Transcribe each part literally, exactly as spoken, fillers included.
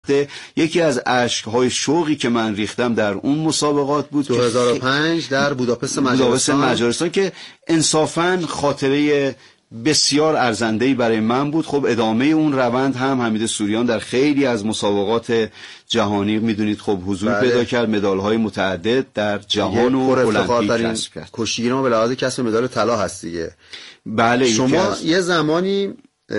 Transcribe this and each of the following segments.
ریخته. یکی از اشک‌های شوقی که من ریختم در اون مسابقات بود دو هزار و پنج در بوداپست مجارستان. مجارستان که انصافاً خاطره بسیار ارزنده‌ای برای من بود. خب ادامه اون روند هم حمید سوریان در خیلی از مسابقات جهانی میدونید خب حضور بله. پیدا کرد، مدال‌های متعدد در جهان و المپیک کسب کرد. کشتیگیر ما به لحاظ کسب مدال طلا هست دیگه. بله. شما از... یه زمانی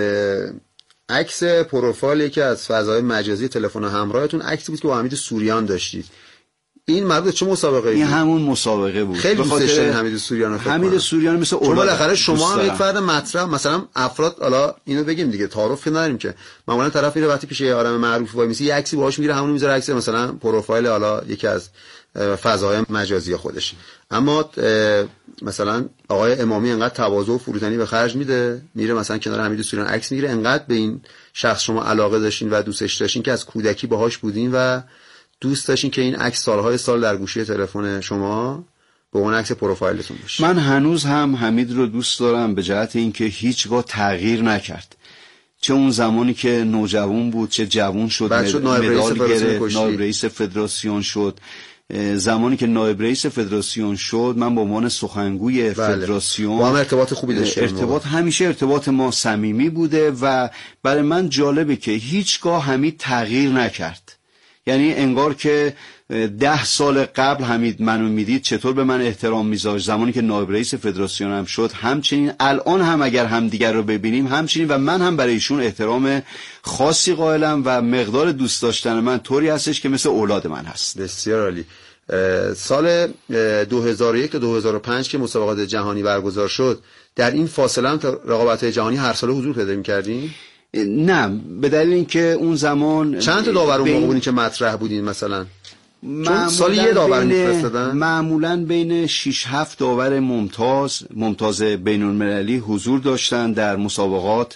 عکس پروفایل یکی از فضای مجازی تلفن همراهتون عکسی بود که با حمید سوریان داشتید. این مربوط چه مسابقه این همون مسابقه بود. خیلی دوست داشتم حمید سوریان رو. حمید سوریان مثل اولاد. چون بالاخره شما هم یک فرد مطرح، مثلا افراد، حالا اینو بگیم دیگه، تعارف که نداریم که معمولا طرف میره وقتی پیش یه آدم معروف وای میسی یه عکسی باهاش میگیره، همون میذاره عکس مثلا پروفایل حالا یکی از فضاهای مجازی خودش. اما مثلا آقای امامی انقدر تواضع و فروتنی به خرج میده، میره مثلا کنار حمید سوریان عکس میگیره، انقدر به این شخص شما علاقه داشتین و دوستش داشتین که از کودکی باهاش بودین و دوست داشتین که این عکس سالهای سال در گوشی تلفن شما به اون عکس پروفایلتون باشه. من هنوز هم حمید رو دوست دارم به جهت اینکه هیچگاه تغییر نکرد. چه اون زمانی که نوجوان بود، چه جوان شد، مدال گرفت، نایب رئیس فدراسیون شد. زمانی که نایب رئیس فدراسیون شد من به عنوان سخنگوی بله. فدراسیون با هم ارتباط خوبی داشتیم. ارتباط همیشه ارتباط ما صمیمی بوده و برای من جالبه که هیچگاه حمید تغییر نکرد. یعنی انگار که ده سال قبل حمید منو میدید چطور به من احترام میذاشت، زمانی که نایب رئیس فدراسیون هم شد همچنین، الان هم اگر همدیگر رو ببینیم همچنین و من هم برای ایشون احترام خاصی قائلم و مقدار دوست داشتن من طوری هستش که مثل اولاد من هست. بسیار عالی. سال دو هزار و یک تا دو هزار و پنج که مسابقات جهانی برگزار شد، در این فاصله هم رقابت‌های جهانی هر سال حضور پیدا می‌کردین؟ نه، به دلیل اینکه اون زمان چند تا داور اون موقع بودین که مطرح بودین مثلا؟ چون سالی یه داور می‌فرستادن. معمولاً بین شش هفت داور ممتاز ممتاز بین‌المللی حضور داشتن در مسابقات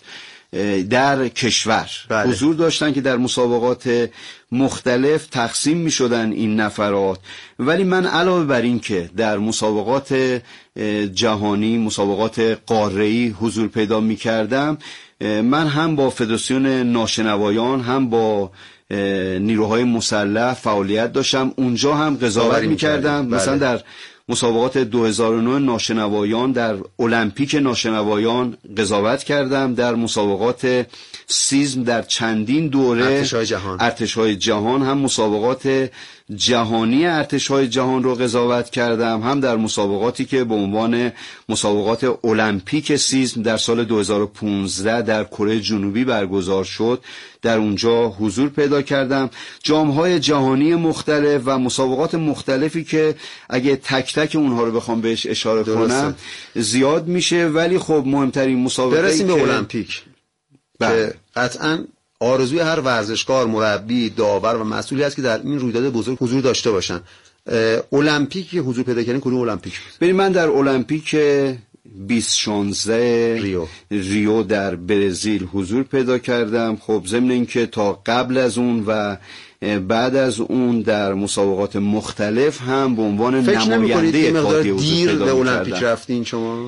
در کشور. بله. حضور داشتن که در مسابقات مختلف تقسیم می شدن این نفرات، ولی من علاوه بر این که در مسابقات جهانی، مسابقات قاره‌ای حضور پیدا می کردم، من هم با فدراسیون ناشنوایان هم با نیروهای مسلح فعالیت داشتم، اونجا هم قضاوت می کردم. بله. مثلا در مسابقات دو هزار و نه ناشنوایان در المپیک ناشنوایان قضاوت کردم، در مسابقات سیزم در چندین دوره ارتش‌های جهان ارتش‌های جهان هم مسابقات جهانی ارتش‌های جهان رو قضاوت کردم، هم در مسابقاتی که به عنوان مسابقات المپیک سیزم در سال دو هزار و پانزده در کره جنوبی برگزار شد، در اونجا حضور پیدا کردم. جام‌های جهانی مختلف و مسابقات مختلفی که اگه تک تک اونها رو بخوام بهش اشاره درسته. کنم زیاد میشه، ولی خب مهمترین مسابقه برسیم به المپیک که قطعاً آرزوی هر ورزشکار، مربی، داور و مسئولی است که در این رویداد بزرگ حضور داشته باشن. المپیک که حضور پیدا کردن کدوم المپیک؟ ببین من در المپیک بیست شانزده ریو ریو در برزیل حضور پیدا کردم. خب ضمن اینکه تا قبل از اون و بعد از اون در مسابقات مختلف هم به عنوان نماینده اتحادیه حضور پیدا کردم. المپیک رفتین شما؟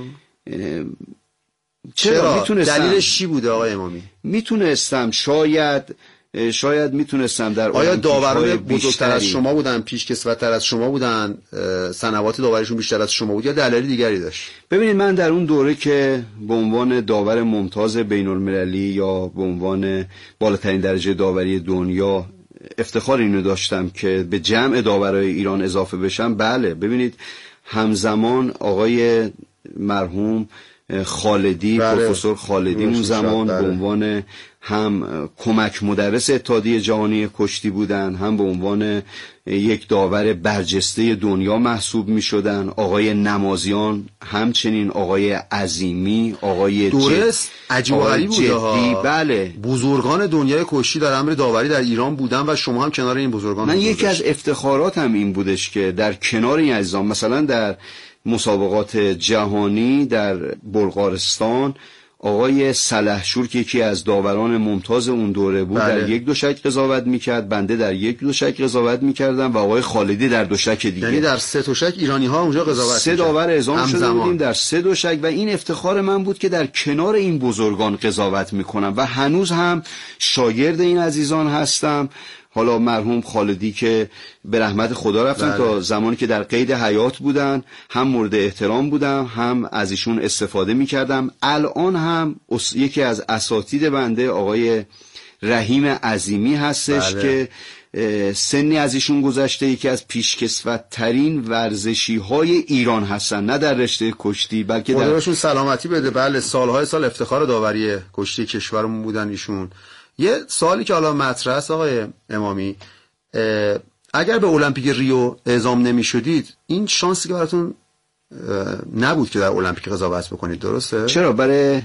چرا, چرا؟ میتونستم. دلیلش چی بوده آقای امامی؟ میتونستم شاید شاید میتونستم در آیا داوران بزرگتر از شما بودن، پیشکسوت‌تر از شما بودن، سنوات داوریشون بیشتر از شما بود یا دلایل دیگری داشت؟ ببینید من در اون دوره که به عنوان داور ممتاز بین‌المللی یا به عنوان بالاترین درجه داوری دنیا افتخار اینو داشتم که به جمع داورای ایران اضافه بشم. بله ببینید همزمان آقای مرحوم خالدی، بله. پروفسور خالدی اون زمان بله. به عنوان هم کمک مدرس اتحادیه جهانی کشتی بودن، هم به عنوان یک داور برجسته دنیا محسوب می شدن. آقای نمازیان همچنین، آقای عظیمی، آقای دورس عجیب و غریب بوده. بله بزرگان دنیای کشتی در امر داوری در ایران بودن و شما هم کنار این بزرگان. من یکی از افتخاراتم این بودش که در کنار این عزیزان، مثلا در مسابقات جهانی در بلغارستان آقای سلحشور که یکی از داوران ممتاز اون دوره بود بله. در یک دوشک قضاوت میکرد، بنده در یک دوشک قضاوت میکردم و آقای خالدی در دوشک دیگه. یعنی در سه دوشک ایرانی ها اونجا قضاوت سه داور اعزام شده بودیم در سه دوشک و این افتخار من بود که در کنار این بزرگان قضاوت میکنم و هنوز هم شاگرد این عزیزان هستم. حالا مرحوم خالدی که به رحمت خدا رفتن بله. تا زمانی که در قید حیات بودن هم مورد احترام بودم، هم از ایشون استفاده میکردم. الان هم یکی از اساتید بنده آقای رحیم عظیمی هستش بله. که سنی از ایشون گذشته، یکی از پیشکسوت‌ترین ورزشی های ایران هستن، نه در رشته کشتی بلکه در خدایشون سلامتی بده. بله سالهای سال افتخار داوری کشتی کشورمون بودن ایشون. یه سوالی که حالا مطرح است آقای امامی، اگر به المپیک ریو اعزام نمی شدید این شانسی که براتون نبود که در المپیک قضاوت بکنید، درسته؟ چرا؟ برای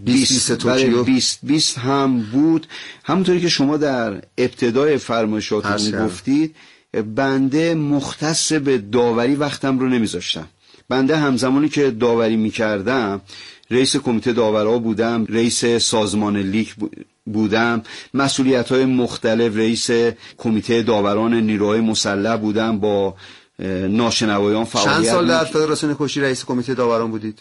بیست بیست هم بود. همونطوری که شما در ابتدای فرمایشاتون گفتید، بنده مختص به داوری وقتم رو نمیذاشتم. بنده همزمانی که داوری میکردم رئیس کمیته داورا بودم، رئیس سازمان لیگ بودم، مسئولیت‌های مختلف، رئیس کمیته داوران نیروهای مسلح بودم، با ناشنوایان فعالیت. چند سال در فدراسیون کشتی رئیس کمیته داوران بودید؟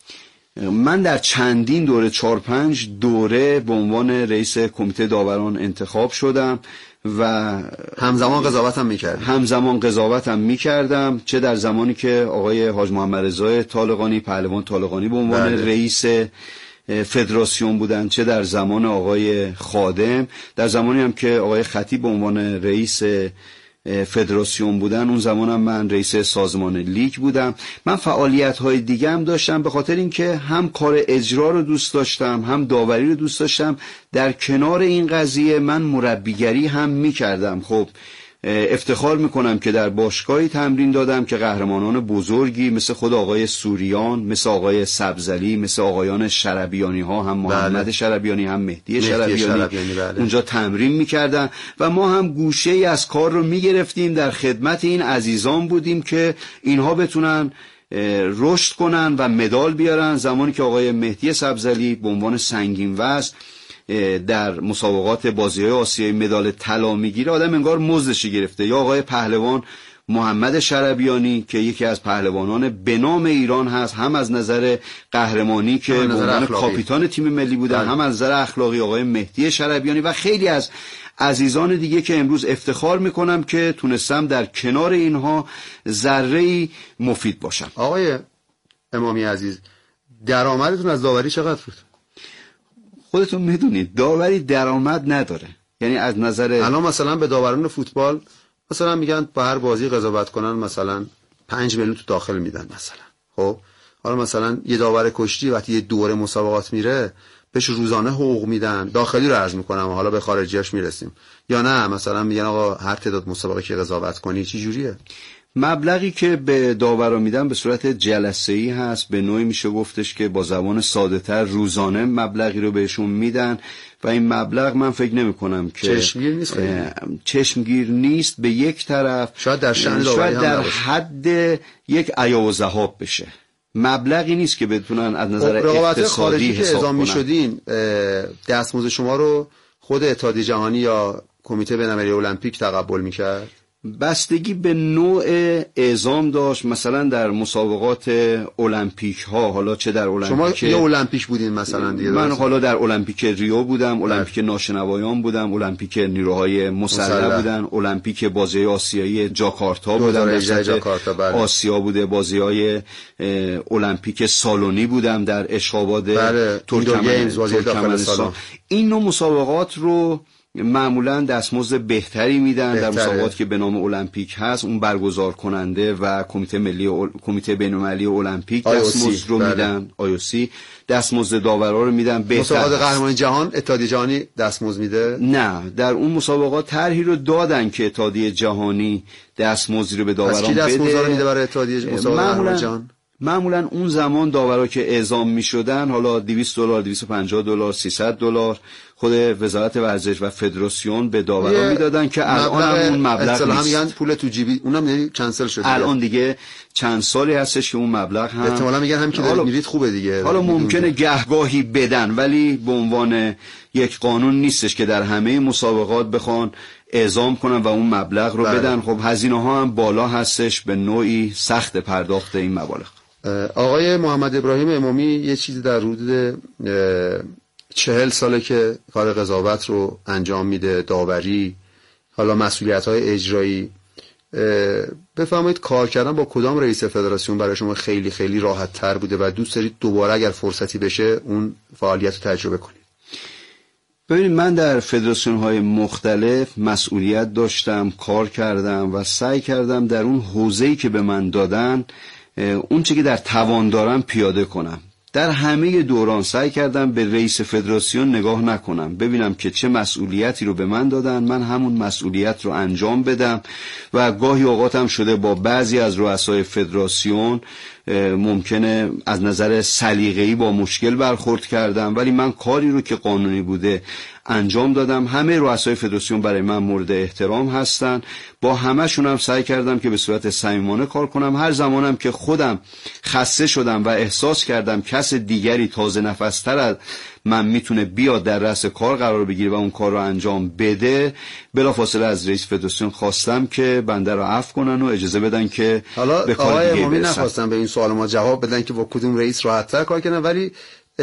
من در چندین دوره، چهار پنج دوره به عنوان رئیس کمیته داوران انتخاب شدم و همزمان قضاوت هم می‌کردم. همزمان قضاوت هم می‌کردم، چه در زمانی که آقای حاج محمد رضا طالقانی، پهلوان طالقانی به عنوان بله. رئیس فدراسیون بودن، چه در زمان آقای خادم، در زمانی هم که آقای خطیب به عنوان رئیس فدراسیون بودن، اون زمانم من رئیس سازمان لیگ بودم. من فعالیت‌های دیگه هم داشتم، به خاطر اینکه هم کار اجرا رو دوست داشتم، هم داوری رو دوست داشتم. در کنار این قضیه من مربیگری هم می‌کردم. خب افتخار میکنم که در باشگاهی تمرین دادم که قهرمانان بزرگی مثل خود آقای سوریان، مثل آقای سبزعلی، مثل آقایان شربیانی ها، هم محمد بله. شربیانی هم مهدی, مهدی شربیانی, شربیانی بله. اونجا تمرین میکردن و ما هم گوشه ای از کار رو میگرفتیم، در خدمت این عزیزان بودیم که اینها بتونن رشد کنن و مدال بیارن. زمانی که آقای مهدی سبزعلی به عنوان سنگین وزن در مسابقات بازی‌های آسیایی مدال طلا میگیره، آدم انگار مزدش گرفته. یا آقای پهلوان محمد شربیانی که یکی از پهلوانان به نام ایران هست، هم از نظر قهرمانی که به عنوان کاپیتان تیم ملی بودن، هم از نظر اخلاقی آقای مهدی شربیانی و خیلی از عزیزان دیگه که امروز افتخار میکنم که تونستم در کنار اینها ذره‌ای مفید باشم. آقای امامی عزیز، درآمدتون از داوری چقدر بود؟ خودتون میدونید داوری درآمد نداره. یعنی از نظر الان مثلا به داوران فوتبال مثلا میگن با هر بازی قضاوت کنن مثلا پنج میلیون تو داخل میدن مثلا. خب حالا مثلا یه داور کشتی وقتی یه دوره مسابقات میره بهش روزانه حقوق میدن، داخلی رو عرض میکنم حالا به خارجیاش میرسیم، یا نه مثلا میگن آقا هر تعداد مسابقه که قضاوت کنی چی جوریه؟ مبلغی که به داورا میدن به صورت جلسه‌ای هست، به نوعی میشه گفتش که با زبان ساده‌تر روزانه مبلغی رو بهشون میدن و این مبلغ من فکر نمی کنم که چشمگیر نیست، چشمگیر نیست به یک طرف، شاید در شأن داوری هم در حد یک عیا و ذهاب بشه. مبلغی نیست که بتونن از نظر اقتصادی حساب کنن. اعزام می‌شدین دستمزد شما رو خود اتحادیه جهانی یا کمیته بین‌المللی المپیک تقبل می‌کرد؟ بستگی به نوع اعزام داشت. مثلا در مسابقات المپیک ها، حالا چه در المپیک شما یه المپیک بودین مثلا دیگه، من حالا در المپیک ریو بودم، المپیک ناشنوایان بودم، المپیک نیروهای مسلح بودن، المپیک بازی آسیایی جاکارتا بودم، جاکارتا بله. آسیا بوده، بازی‌های المپیک سالونی بودم در اشخاباد بله. ترکمنستان. این نوع مسابقات رو معمولا دستمزد بهتری میدن بهتره. در مسابقات که به نام المپیک هست، اون برگزار کننده و کمیته ملی اول... کمیته بین‌المللی المپیک دستمزد رو بله. میدن، آی او سی دستمزد داورا رو میدن بهتر. مسابقات قهرمانی جهان اتحادیه جهانی دستمزد میده؟ نه، در اون مسابقات طرحی رو دادن که اتحادیه جهانی دستمزد رو به داوران بده. کی دستمزد رو میده برای اتحادیه مسابقات قهرمانی جهان؟ معمولا اون زمان داورا که اعزام میشدن حالا دویست دلار، دویست و پنجاه دلار، سیصد دلار خود وزارت ورزش و فدراسیون به داورا میدادن که الان هم اون مبلغ نیست. میگن پول تو جیبی، اونم یعنی کنسل شده. الان دیگه چند سالی هستش که اون مبلغ هم احتمالاً میگن هم که دارید میرید خوبه دیگه. حالا ممکنه گهگاهی بدن ولی به عنوان یک قانون نیستش که در همه مسابقات بخوان اعزام کنن و اون مبلغ رو بله. بدن. خب هزینه ها هم بالا هستش، به نوعی سخت پرداخت این مبالغ. آقای محمد ابراهیم امامی یه چیزی در حدود چهل ساله که کار قضاوت رو انجام میده، داوری، حالا مسئولیت‌های اجرایی. بفرمایید کار کردن با کدام رئیس فدراسیون برای شما خیلی خیلی راحت تر بوده و دوست دارید دوباره اگر فرصتی بشه اون فعالیت رو تجربه کنید؟ ببینید من در فدراسیون‌های مختلف مسئولیت داشتم، کار کردم و سعی کردم در اون حوزه‌ای که به من دادن اون چیزی که در توان دارم پیاده کنم. در همه دوران سعی کردم به رئیس فدراسیون نگاه نکنم، ببینم که چه مسئولیتی رو به من دادن، من همون مسئولیت رو انجام بدم. و گاهی اوقاتم شده با بعضی از رؤسای فدراسیون ممکنه از نظر سلیقه‌ای با مشکل برخورد کردم، ولی من کاری رو که قانونی بوده انجام دادم. همه رؤسای فدراسیون برای من مورد احترام هستن، با همه‌شون هم سعی کردم که به صورت صمیمانه کار کنم. هر زمانم که خودم خسته شدم و احساس کردم کس دیگری تازه نفستر از من میتونه بیاد در رأس کار قرار بگیره و اون کار رو انجام بده، بلافاصله از رئیس فدراسیون خواستم که بنده رو عفو کنن و اجازه بدن که حالا به کار دیگه برسن. نخواستم به این سوال ما جواب بدن که با کدوم رئیس راحت‌تر کار کردن، ولی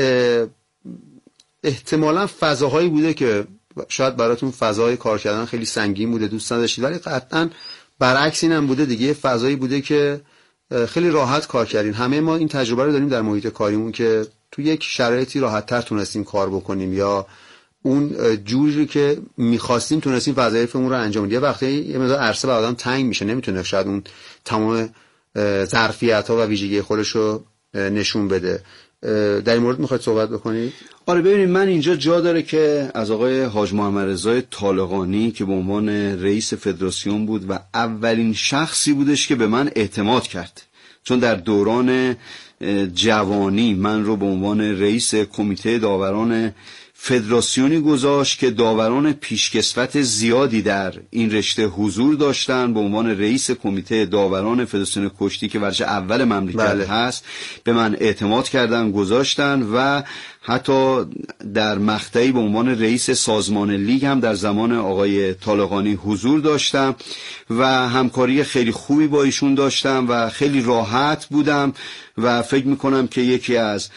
احتمالاً فضاهایی بوده که شاید براتون فضای کار کردن خیلی سنگین بوده، دوست نداشتید، ولی قطعاً برعکس اینم بوده دیگه، فضایی بوده که خیلی راحت کار کردین. همه ما این تجربه رو داریم در محیط کاریمون که تو یک شرایطی راحت‌تر تونستیم کار بکنیم یا اون جوری که می‌خواستیم تونستیم وظایفمون رو انجام بدیم. یه وقتی یه مقدار عرصه به آدم تنگ میشه، نمیتونه شاید اون تمام ظرفیت‌ها و ویژگی خودش رو نشون بده. در این مورد میخواید صحبت بکنید؟ آره ببینید من اینجا جا داره که از آقای حاج محمد رضا طالقانی که به عنوان رئیس فدراسیون بود و اولین شخصی بودش که به من اعتماد کرد، چون در دوران جوانی من رو به عنوان رئیس کمیته داوران فدراسیونی گذاشت که داوران پیشکسوت زیادی در این رشته حضور داشتن. به عنوان رئیس کمیته داوران فدراسیون کشتی که ورش اول مملکت بله. هست به من اعتماد کردن، گذاشتن و حتی در مقطعی به عنوان رئیس سازمان لیگ هم در زمان آقای طالقانی حضور داشتم و همکاری خیلی خوبی با ایشون داشتم و خیلی راحت بودم و فکر میکنم که یکی از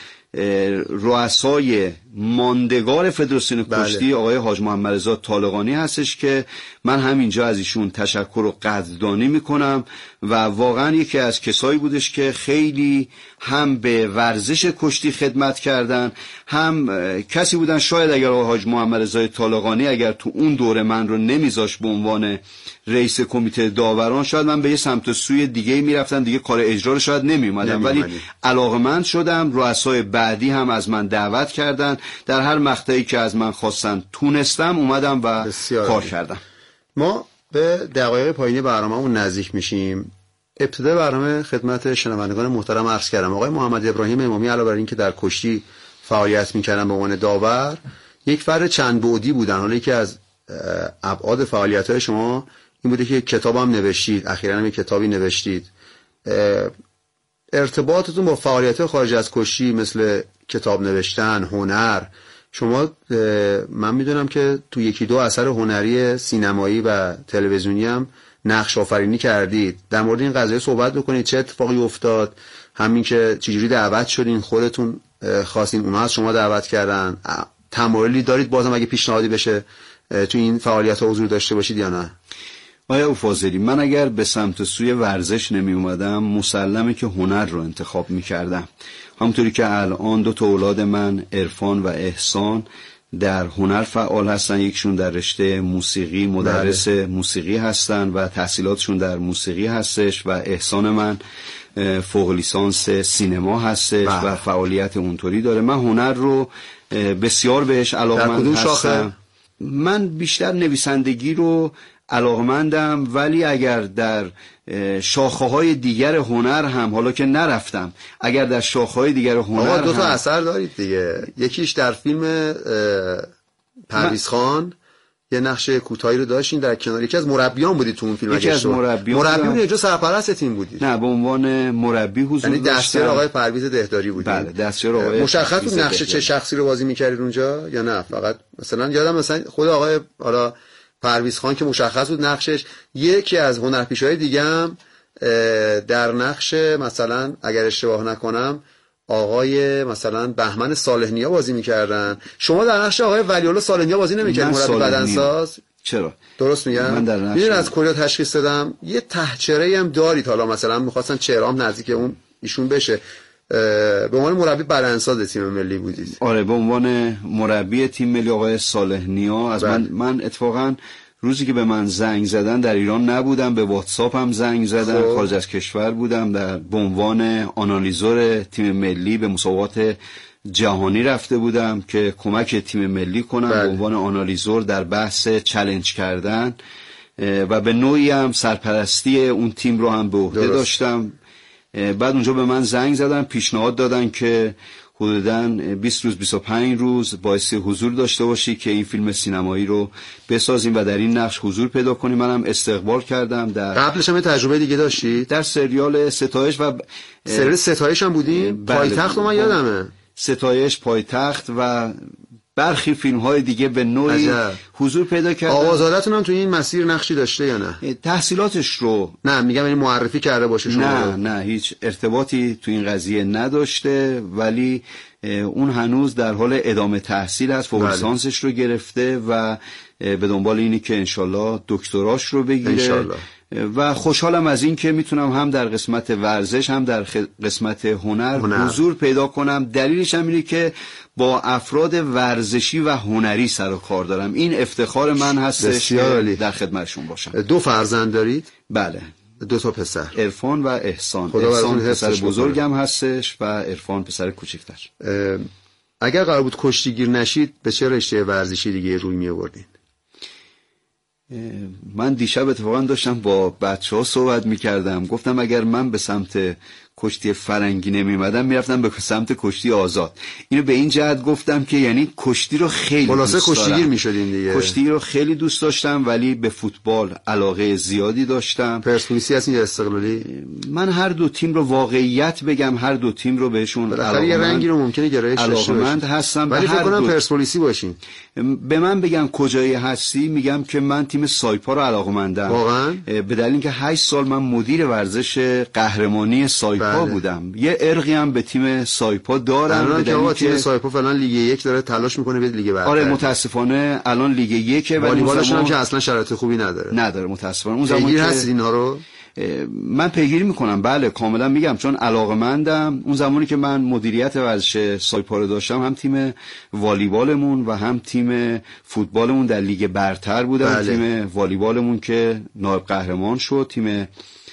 رؤسای ماندگار فدراسیون کشتی بله. آقای حاج محمد رضا طالقانی هستش که من همینجا از ایشون تشکر و قدردانی میکنم و واقعا یکی از کسایی بودش که خیلی هم به ورزش کشتی خدمت کردن، هم کسی بودن شاید اگر آقای حاج محمد رضا طالقانی اگر تو اون دوره من رو نمیذاشت به عنوان رئیس کمیته داوران، شاید من به یه سمت و سوی دیگه میرفتم، دیگه کار اجرا رو شاید نمیومدم، ولی علاقمند شدم. رؤسای بعدی هم از من دعوت کردن، در هر مقطعی که از من خواستن تونستم اومدم و کار کردم. ما به دقایق پایانی برنامه‌مون نزدیک میشیم. ابتدای برنامه خدمت شنوندگان محترم عرض کردم آقای محمد ابراهیم امامی علاوه بر اینکه در کشتی فعالیت میکردن به عنوان داور، یک فرد چند بعدی بودن. حالا یکی از ابعاد فعالیت‌های شما این بوده که کتاب هم نوشتید، اخیراً هم یک کتابی نوشتید. ارتباطتون با فعالیت‌های خارج از کشتی مثل کتاب نوشتن، هنر، شما من میدونم که تو یکی دو اثر هنری سینمایی و تلویزیونی هم نقش آفرینی کردید. در مورد این قضیه صحبت بکنید، چه اتفاقی افتاد، همین که چجوری دعوت شدین، خودتون خواستین، اونها از شما دعوت کردن، تمایلی دارید بازم اگه پیشنهادی بشه تو این فعالیت‌ها حضور داشته باشید یا نه؟ آیا او فاضلی، من اگر به سمت سوی ورزش نمی اومدم مسلمه که هنر رو انتخاب می کردم. همونطوری که الان دو تا اولاد من عرفان و احسان در هنر فعال هستن، یکشون در رشته موسیقی مدرس بله. موسیقی هستن و تحصیلاتشون در موسیقی هستش و احسان من فوق لیسانس سینما هستش بله. و فعالیت اونطوری داره. من هنر رو بسیار بهش علاقه‌مند هستم. من بیشتر نویسندگی رو علاقمندم، ولی اگر در شاخه‌های دیگر هنر هم، حالا که نرفتم، اگر در شاخه‌های دیگر هنر آقا دو تا هم اثر دارید دیگه. یکیش در فیلم پرویز خان یه نقش کوتاهی رو داشتین در کنار، یکی از مربیان بودید تو اون فیلم. یکی از مربیان مربیون اونجا سرپرست تیم بودید؟ نه، به عنوان مربی حضور داشتم. یعنی دستیار آقای پرویز دهداری بودید؟ بله، دستیار آقای. مشخص بود نقش چه شخصی رو بازی می‌کردید اونجا یا نه فقط مثلا یادم مثلا خود آقای حالا پرویز خان که مشخص بود نقشش، یکی از هنرپیشه‌های دیگه هم در نقش مثلا اگر اشتباه نکنم آقای مثلا بهمن صالح‌نیا بازی می‌کردن. شما در نقش آقای ولی‌الله صالح‌نیا بازی نمی‌کردید، مربی بدنساز؟ چرا؟ درست میگم؟ من در نقش میدونی از کجا تشخیص دادم؟ یه ته‌چره‌ای هم دارید، حالا مثلا می‌خواستن چهره‌ام نزدیک اون ایشون بشه. به عنوان مربی بدنساز تیم ملی بودید؟ آره، به عنوان مربی تیم ملی آقای صالح‌نیا. از من من اتفاقا روزی که به من زنگ زدن در ایران نبودم، به واتساپ هم زنگ زدن، خب. خارج از کشور بودم، در به عنوان آنالیزور تیم ملی به مسابقات جهانی رفته بودم که کمک تیم ملی کنم. بله. به عنوان آنالیزور در بحث چالش کردن و به نوعی هم سرپرستی اون تیم رو هم به عهده داشتم. بعد اونجا به من زنگ زدن، پیشنهاد دادن که حدوداً بیست روز بیست و پنج روز باعث حضور داشته باشی که این فیلم سینمایی رو بسازیم و در این نقش حضور پیدا کنیم. منم استقبال کردم. در قبلش هم تجربه دیگه داشتی؟ در سریال ستایش و سریال ستایش هم بودی؟ بله. پایتخت رو من یادمه. ستایش، پایتخت و برخی فیلم های دیگه به نوعی عجب. حضور پیدا کردن. آقازاده‌تون هم تو این مسیر نقشی داشته یا نه؟ تحصیلاتش رو نه میگم این معرفی کرده باشه شما؟ نه نه هیچ ارتباطی تو این قضیه نداشته، ولی اون هنوز در حال ادامه تحصیل هست، فوق لیسانسش رو گرفته و به دنبال اینی که انشالله دکتراش رو بگیره انشالله. و خوشحالم از این که میتونم هم در قسمت ورزش هم در قسمت هنر, هنر حضور پیدا کنم. دلیلش هم اینه که با افراد ورزشی و هنری سر و کار دارم. این افتخار من هستش که در خدمتشون باشم. دو فرزند دارید؟ بله، دو تا پسر، عرفان و احسان. احسان پسر بزرگم هستش و عرفان پسر کوچیکتر. اگر قرار بود کشتیگیر نشید به چه رشته ورزشی دیگه روی می آوردین؟ من دیشب اتفاقا داشتم با بچه‌ها صحبت می‌کردم، گفتم اگر من به سمت کشتی فرنگی نمی‌اومدم میرفتم به سمت کشتی آزاد. اینو به این جهت گفتم که یعنی کشتی رو خیلی دوست داشتم. خلاصه کشتیگیر می‌شدین دیگه. کشتی رو خیلی دوست داشتم، ولی به فوتبال علاقه زیادی داشتم. پرسپولیسی هستین یا استقلالی؟ من هر دو تیم رو واقعیت بگم هر دو تیم رو بهشون علاقه یه رنگی رو ممکنه گرایش داشته باشین. هستم، ولی فکر کنم پرسپولیسی باشین. به من بگم کجایی هستی، میگم که من تیم سایپا رو علاقه‌مندم. واقعا؟ به دلیل اینکه هشت سال من مدیر ورزش قهرمانی سایپا بله. بودم. یه ارقی هم به تیم سایپا دارم. به دلیل اینکه تیم سایپا فعلا لیگ یک داره تلاش میکنه به لیگ برتر. آره متاسفانه الان لیگ یک، ولی والیبالش هم که اصلا شرایط خوبی نداره. نداره متاسفانه. اون زمان که هست اینا رو من پیگیری میکنم، بله کاملا میگم، چون علاقه‌مندم. اون زمانی که من مدیریت ورزش سایپا رو داشتم، هم تیم والیبالمون و هم تیم فوتبالمون در لیگ برتر بودن. بله. تیم والیبالمون که نایب قهرمان شد، تیم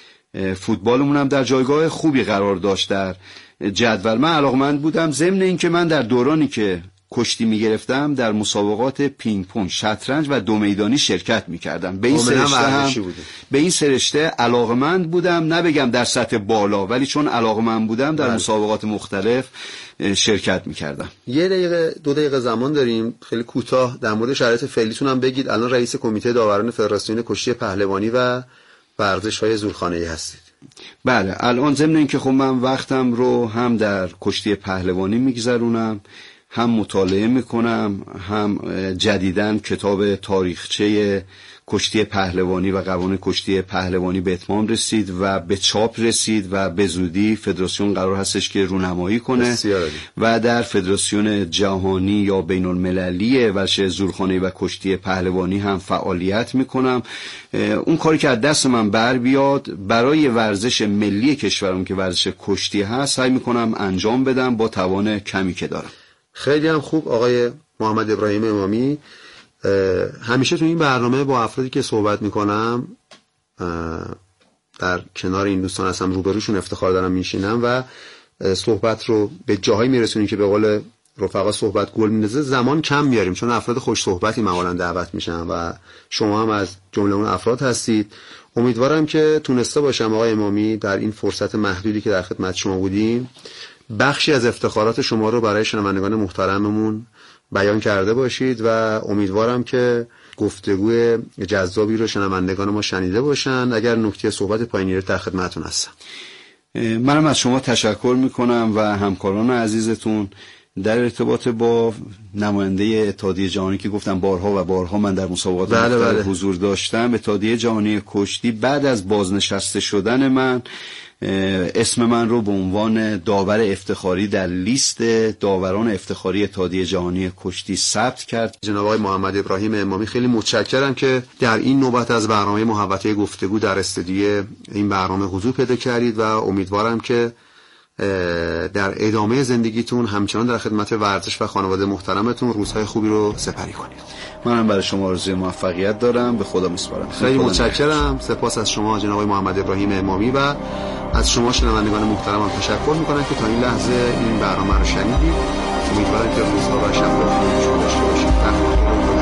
فوتبالمون هم در جایگاه خوبی قرار داشت در جدول. من علاقه‌مند بودم، ضمن اینکه من در دورانی که کشتی میگرفتم در مسابقات پینگ پونگ، شطرنج و دو میدانی شرکت میکردم. به این سرشته هم به این سرشته علاقمند بودم، نبگم در سطح بالا، ولی چون علاقمند بودم در بله. مسابقات مختلف شرکت میکردم. یه دقیقه دو دقیقه زمان داریم، خیلی کوتاه در مورد شرایط فعلیتون هم بگید. الان رئیس کمیته داوران فدراسیون کشتی پهلوانی و ورزش‌های زورخانه‌ای هستید. بله، الان ضمن اینکه خب من وقتم رو هم در کشتی پهلوانی میگذرونم، هم مطالعه میکنم، هم جدیداً کتاب تاریخچه کشتی پهلوانی و قوانین کشتی پهلوانی به اتمام رسید و به چاپ رسید و به زودی فدراسیون قرار هستش که رونمایی کنه و در فدراسیون جهانی یا بین المللی ورزش زورخانه‌ای و کشتی پهلوانی هم فعالیت میکنم. اون کاری که از دست من بر بیاد برای ورزش ملی کشورم که ورزش کشتی هست سعی میکنم انجام بدم با توان کمی که دارم. خیلی هم خوب آقای محمد ابراهیم امامی. همیشه تو این برنامه با افرادی که صحبت میکنم در کنار این دوستان هستم، روبروشون افتخار دارم میشینم و صحبت رو به جاهایی میرسونیم که به قول رفقا صحبت گل میندازه زمان کم بیاریم، چون افراد خوش صحبتی معمولا دعوت میشن و شما هم از جمله اون افراد هستید. امیدوارم که تونسته باشم آقای امامی در این فرصت محدودی که در خدمت شما بودیم بخشی از افتخارات شما رو برای شنوندگان محترممون بیان کرده باشید و امیدوارم که گفتگوی جذابی رو شنوندگان ما شنیده باشن. اگر نکته صحبت پایینی رو در خدمتتون هستم. منم از شما تشکر میکنم و همکاران عزیزتون در ارتباط با نماینده اتحادیه جهانی که گفتم بارها و بارها من در مسابقات بله بله. حضور داشتم. اتحادیه جهانی کشتی بعد از بازنشسته شدن من اسم من رو به عنوان داور افتخاری در لیست داوران افتخاری اتحادیه جهانی کشتی ثبت کرد. جناب آقای محمد ابراهیم امامی خیلی متشکرم که در این نوبت از برنامه محوطه گفتگو در استودیو این برنامه حضور پیدا کردید و امیدوارم که در ادامه زندگیتون همچنان در خدمت ورزش و خانواده محترمتون روزهای خوبی رو سپری کنید. منم برای شما آرزوی موفقیت دارم. به خدا میسپارم. خیلی متشکرم. سپاس از شما جناب آقای محمد ابراهیم امامی و از شما شنوندگان محترمم تشکر میکنم که تا این لحظه این برنامه رو شنیدید. امیدوارم که روزها و شب‌ها خوبی داشته باشید.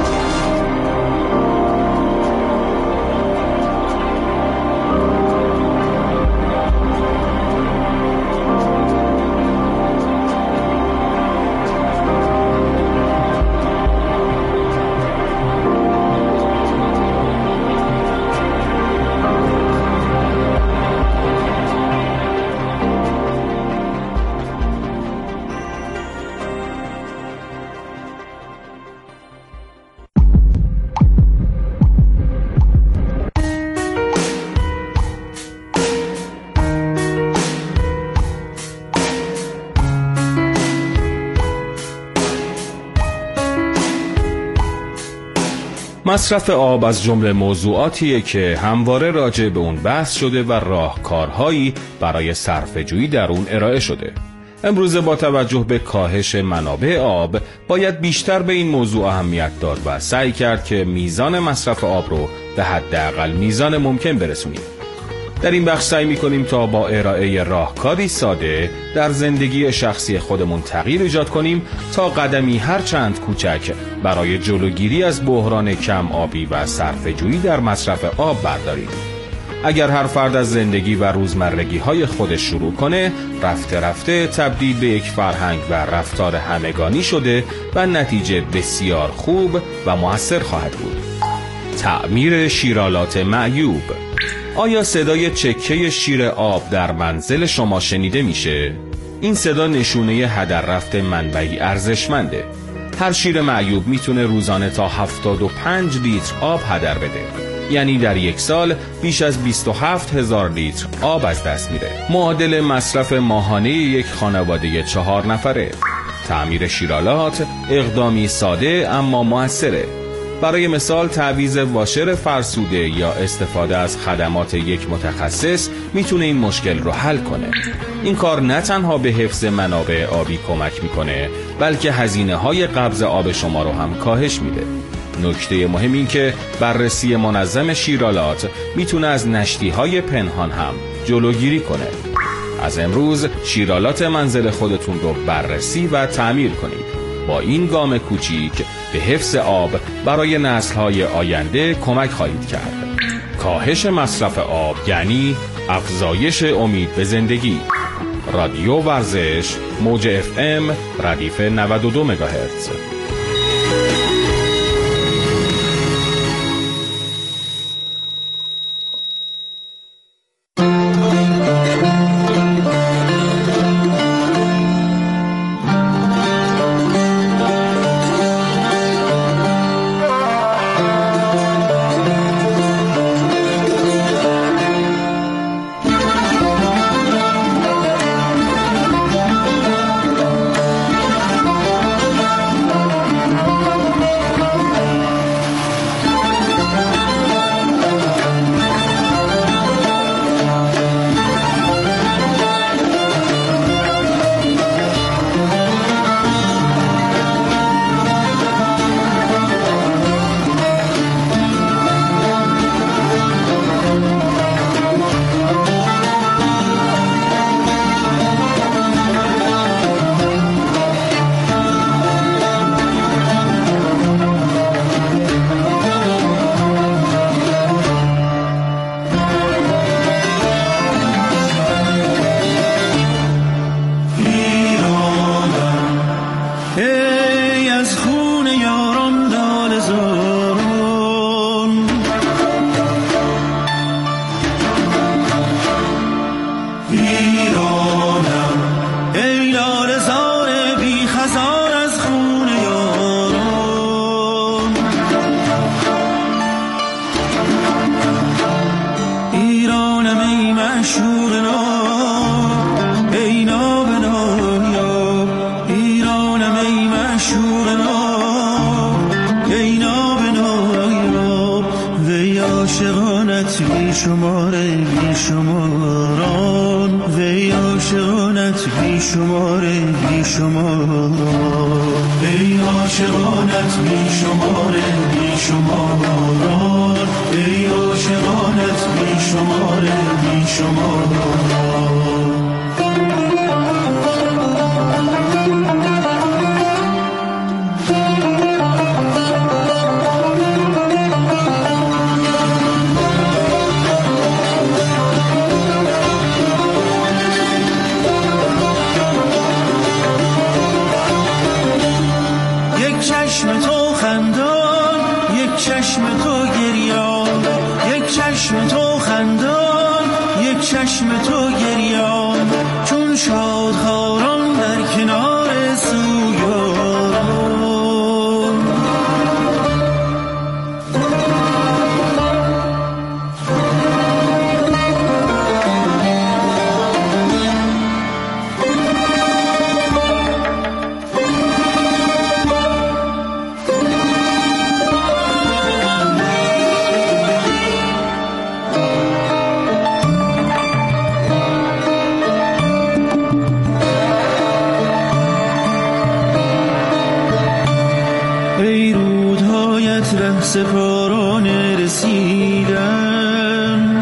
مصرف آب از جمله موضوعاتیه که همواره راجع به اون بحث شده و راهکارهایی برای صرفه‌جویی در اون ارائه شده. امروز با توجه به کاهش منابع آب باید بیشتر به این موضوع اهمیت داد و سعی کرد که میزان مصرف آب رو به حداقل میزان ممکن برسونیم. در این بخش سعی می‌کنیم تا با ارائه راهکاری ساده در زندگی شخصی خودمون تغییر ایجاد کنیم تا قدمی هر چند کوچک برای جلوگیری از بحران کم آبی و صرفه‌جویی در مصرف آب برداریم. اگر هر فرد از زندگی و روزمرگی‌های خودش شروع کنه، رفته رفته تبدیل به یک فرهنگ و رفتار همگانی شده و نتیجه بسیار خوب و مؤثر خواهد بود. تعمیر شیرالات معیوب. آیا صدای چکه شیر آب در منزل شما شنیده میشه؟ این صدا نشونه هدر رفت منبعی ارزشمنده. هر شیر معیوب میتونه روزانه تا هفتاد و پنج لیتر آب هدر بده. یعنی در یک سال بیش از بیست و هفت هزار لیتر آب از دست میره. معادل مصرف ماهانه یک خانواده چهار نفره. تعمیر شیرالات اقدامی ساده اما موثره. برای مثال تعویض واشر فرسوده یا استفاده از خدمات یک متخصص میتونه این مشکل رو حل کنه. این کار نه تنها به حفظ منابع آبی کمک میکنه، بلکه هزینه های قبض آب شما رو هم کاهش میده. نکته مهم این که بررسی منظم شیرالات میتونه از نشتی های پنهان هم جلوگیری کنه. از امروز شیرالات منزل خودتون رو بررسی و تعمیر کنید. با این گام کوچیک به حفظ آب برای نسل‌های آینده کمک خواهید کرد. کاهش مصرف آب یعنی افزایش امید به زندگی. رادیو ورزش موج اف ام ردیف نود و دو مگاهرتز. معشوق ناب ای ناب نایاب ایرانم ای معشوق ناب ای ناب نایاب وی عاشقانت بی شمار بی شماران وی عاشقانت بی شمار بی شماران ای عاشقانت بی شمار بی شماران ای عاشقانت بی شمار بی شماران چشم تو خندان یک چشم تو گریان یک چشم تو خندان یک چشم تو گریان چون شادخواران در کنار سویان سپاران رسیدم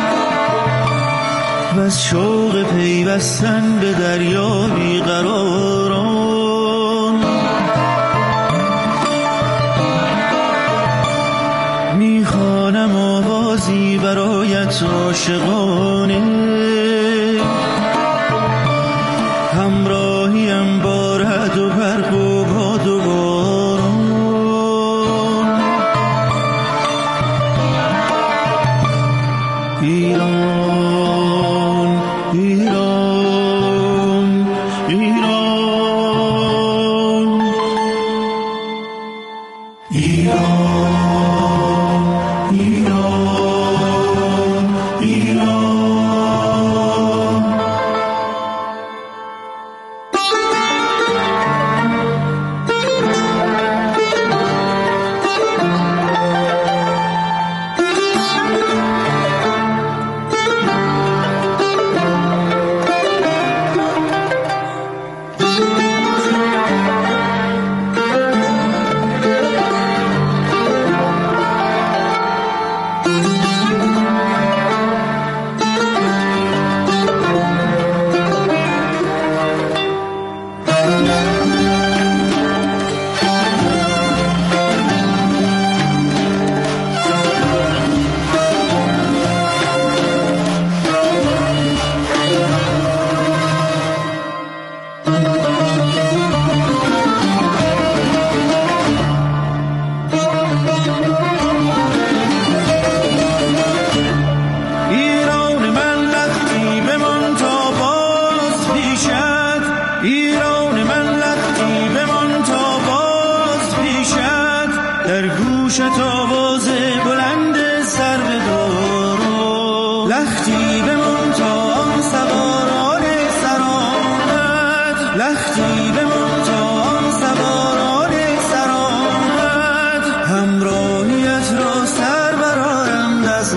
و از شوق پیوستن به دریا بیقراران میخوانم آوازی برایت عاشقانه همراهیم با رعد و برق و باد و باران ایران ایران ایران ایران ایران ایران گوشت آواز بلند سر به دارو لختی بمون تا آن سواران سرآمد لختی بمون تا آن سواران سرآمد همراهیت را سر برآرند از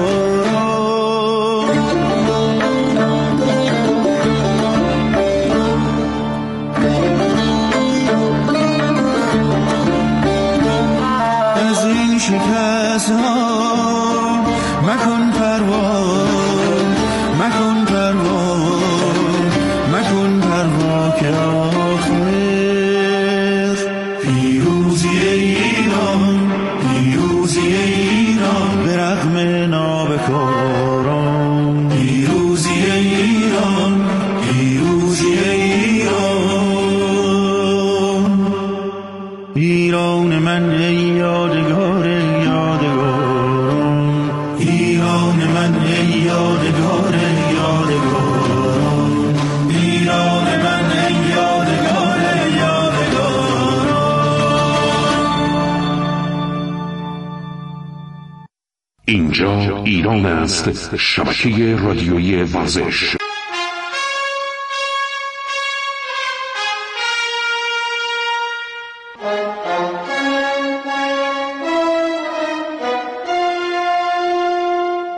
شکست ها مکن پروا مکن پروا مکن پروا که آخر پیروزی ایران پیروزی ایران به رغم نابکاران پیروزی ایران پیروزی ایران ایران من ای یادگار یادگاران ایران من ای یادگار یادگاران ایران من ای یادگار یادگاران اینجا ایران است، شبکه رادیویی ورزش.